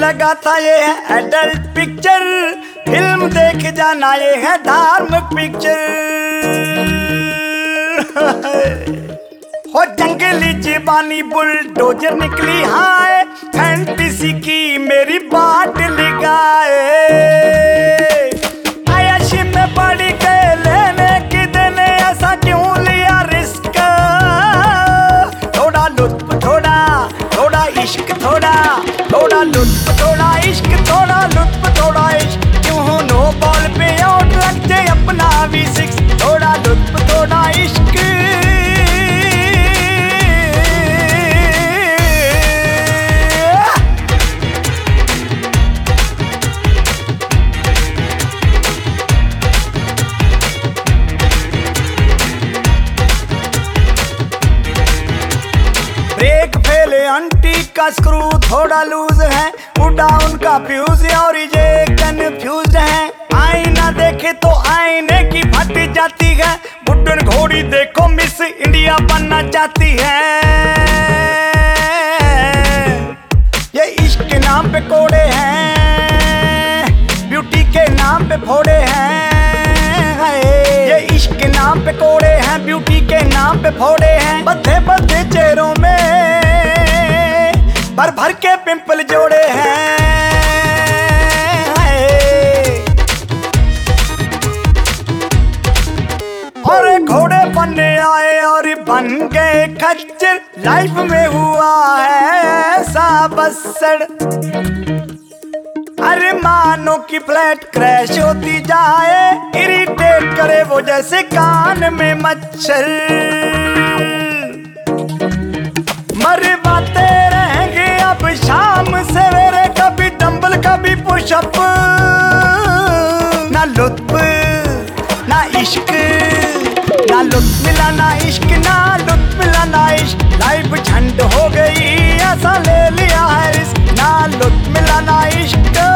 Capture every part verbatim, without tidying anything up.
लगा था ये है एडल्ट पिक्चर, फिल्म देख जाना ये है धार्मिक पिक्चर। हो जंगली जीवानी बुलडोजर निकली हाय, फैंटेसी की मेरी बाट लगाए। आयाशी में पड़ी गए लेने की देने, ऐसा क्यों लिया रिस्क। थोड़ा लुत्फ थोड़ा थोड़ा इश्क थोड़ा थोड़ा लुत्फ थोड़ा इश्क थोड़ा लुत्फ थोड़ा इश्क, क्यों हो नो बॉल पे आउट लगते अपना वी सिक्स। थोड़ा लुत्फ थोड़ा इश्क ब्रेक फेले आंटी का स्क्रू थोड़ा लूज है, उड़ा उनका फ्यूज और ये कंफ्यूज है। आईना देखे तो आईने की फट जाती है, बुड्ढन घोड़ी देखो मिस इंडिया बनना चाहती है। ये इश्क के नाम पे कोड़े हैं, ब्यूटी के नाम पे फोड़े हैं। ये इश्क के नाम पे कोड़े हैं, ब्यूटी के नाम पे फोड़े हैं। बद्धे बद्धे चेहरों में भर भर के पिंपल जोड़े हैं। और घोड़े बनने आए और बन गए खच्चर, लाइफ में हुआ है ऐसा बसड़। अरे मानो की फ्लैट क्रैश होती जाए, इरिटेट करे वो जैसे कान में मच्छर। मरवाते रहेंगे अब शाम सवेरे, कभी डंबल कभी पुशअप। ना लुत्फ ना इश्क, ना लुत्फ मिला ना इश्क, ना लुत्फ मिला ना इश्क। लाइफ झंड हो गई ऐसा ले लिया है रिस्क, ना लुत्फ मिला ना इश्क।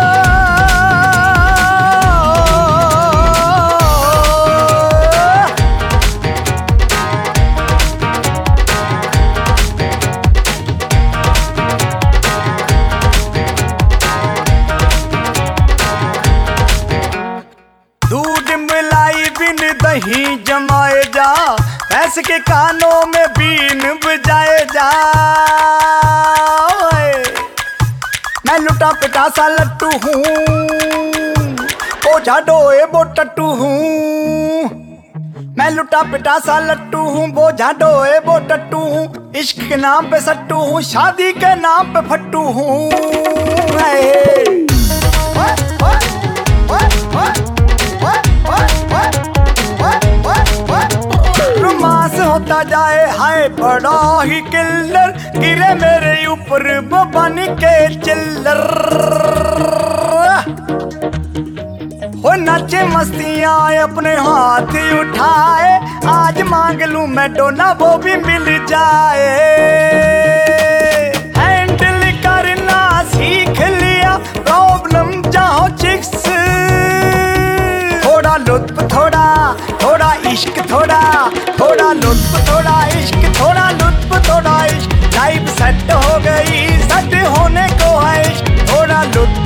दूध मिलाई बिन दही जमाए जा, भैंस के कानों में बीन बजाए जा। मैं लुटा पिटा सा लट्टू हूँ, बोझा डोए वो टट्टू हूँ। मैं लुटा पिटा सा लट्टू हूँ, बोझा डोए वो टट्टू हूँ। इश्क के नाम पे सट्टू हूँ, शादी के नाम पे फट्टू हूँ। रोमांस होता जाए हाय बड़ा ही किल्लर, गिरे मेरे ऊपर वो बन के चिल्लर। हो नाचे मस्तियां अपने हाथ उठाए, आज मांग लूं मैं डोना वो भी मिल जाए। हैंडल करना सीख लिया प्रॉब्लम चाहो चिक्स। थोड़ा लुत्फ थोड़ा थोड़ा इश्क थोड़ा थोड़ा लुत्फ थोड़ा इश्क थोड़ा लुत्फ थोड़ा इश्क। लाइफ सेट हो गई सेट होने को है इश्क, थोड़ा लुत्फ